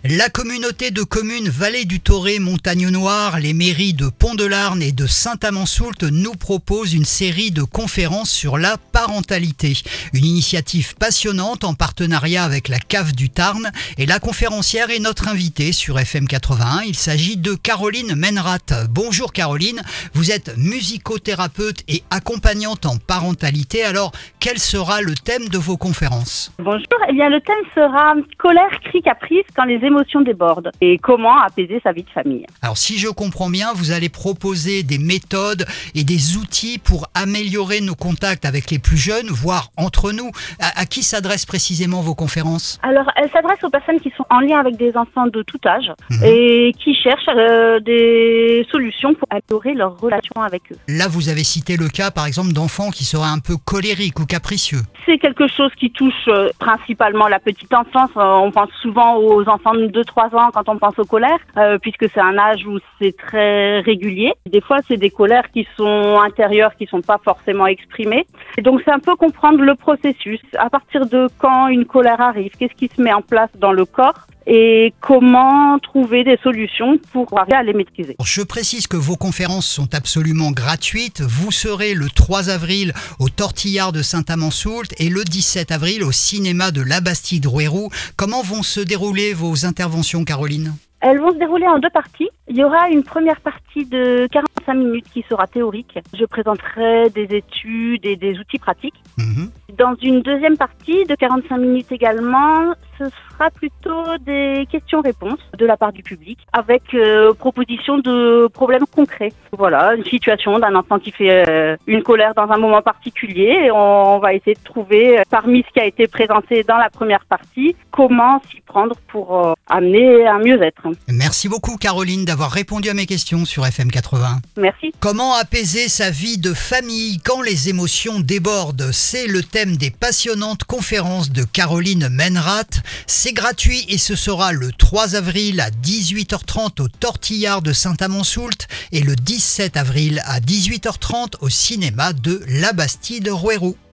La communauté de communes Vallée du Thoré, Montagne Noire, les mairies de Pont-de-Larn et de Saint-Amand-Soult nous proposent une série de conférences sur la parentalité. Une initiative passionnante en partenariat avec la CAF du Tarn, et la conférencière est notre invitée sur FM 81. Il s'agit de Caroline Menrath. Bonjour Caroline, vous êtes musicothérapeute et accompagnante en parentalité. Alors, quel sera le thème de vos conférences ? Bonjour, le thème sera colère, cri, caprice quand les émotions débordent et comment apaiser sa vie de famille. Alors si je comprends bien, vous allez proposer des méthodes et des outils pour améliorer nos contacts avec les plus jeunes, voire entre nous. À qui s'adressent précisément vos conférences ? Alors, elles s'adressent aux personnes qui sont en lien avec des enfants de tout âge et qui cherchent des solutions pour améliorer leur relation avec eux. Là, vous avez cité le cas, par exemple, d'enfants qui seraient un peu colériques ou capricieux. C'est quelque chose qui touche principalement la petite enfance. On pense souvent aux enfants de 2-3 ans quand on pense aux colères, puisque c'est un âge où c'est très régulier. Des fois, c'est des colères qui sont intérieures, qui sont pas forcément exprimées. Et donc, c'est un peu comprendre le processus. À partir de quand une colère arrive, qu'est-ce qui se met en place dans le corps et comment trouver des solutions pour arriver à les maîtriser. Je précise que vos conférences sont absolument gratuites. Vous serez le 3 avril au Tortillard de Saint-Amand-Soult et le 17 avril au cinéma de Labastide-Rouerou. Comment vont se dérouler vos interventions, Caroline ? Elles vont se dérouler en 2 parties. Il y aura une première partie de 45 minutes qui sera théorique. Je présenterai des études et des outils pratiques. Dans une deuxième partie de 45 minutes également, ce sera plutôt des questions-réponses de la part du public avec proposition de problèmes concrets. Voilà, une situation d'un enfant qui fait une colère dans un moment particulier et on va essayer de trouver, parmi ce qui a été présenté dans la première partie, comment s'y prendre pour amener un mieux-être. Merci beaucoup Caroline d'avoir répondu à mes questions sur FM 80. Merci. Comment apaiser sa vie de famille quand les émotions débordent ? C'est le thème des passionnantes conférences de Caroline Menrath. C'est gratuit et ce sera le 3 avril à 18h30 au Tortillard de Saint-Amand-Soult et le 17 avril à 18h30 au cinéma de Labastide-Rouerou.